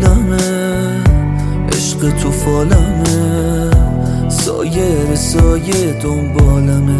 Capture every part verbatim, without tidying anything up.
حالمه، عشق تو فالمه، سایه به سایه دنبالمه.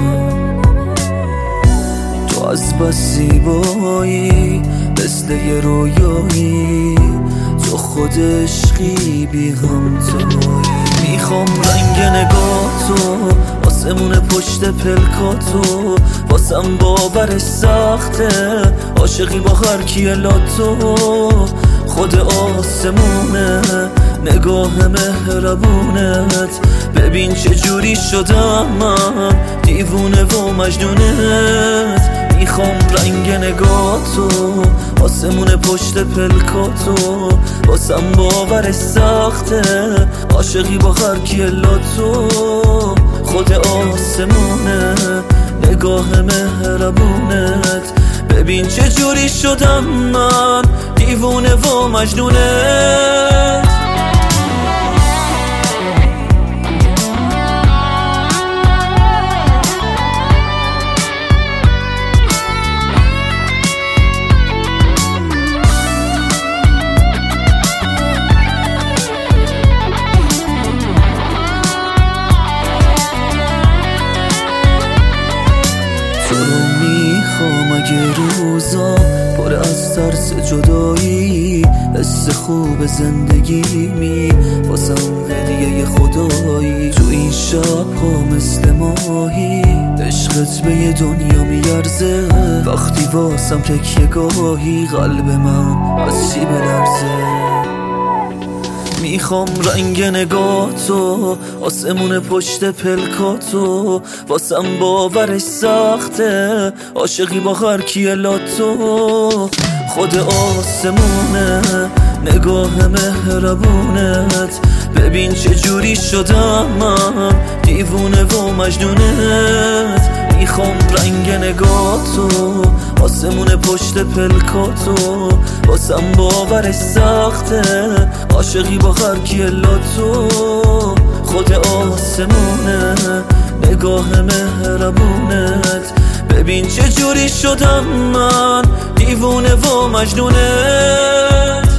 تو از بس زیبایی مثل یه رویایی، تو خود عشقی بی همتایی. میخوام رنگ نگاهتو، آسمون پشت پلکاتو، واسم باورش سخته عاشقی با هر کیه لاتو. خود آسمونه نگاه مهربونت، ببین چه جوری شدم من دیوونه و مجنونت. میخوام رنگ نگاهتو، آسمون پشت پلکاتو، واسم باورش سخته عاشقی با هر کیه لاتو. خود آسمونه نگاه مهربونت، ببین چه جوری شدم من دیوونه و مجنونت. تو رو میخوام اگه روزا پر از ترس جدایی، حس خوب زندگیمی واسم هدیه خدایی. تو این شب ها مثل ماهی، عشقت به یه دنیا میارزه. وقتی واسم تکیه گاهی، قلب من از چی بلرزه. میخوام رنگ نگاهتو، آسمون پشت پلکاتو، واسم باورش سخته عاشقی با هر کیه لاتو. خود آسمونه نگاه مهربونت، ببین چه جوری شدم من دیوونه و مجنونت. میخوام رنگ نگاهتو، آسمون پشت پلکاتو، واسم باورش سخته عاشقی با هر کیه لاتو. خود آسمونه نگاه مهربونت، ببین چه جوری شدم من دیوونه و مجنونت.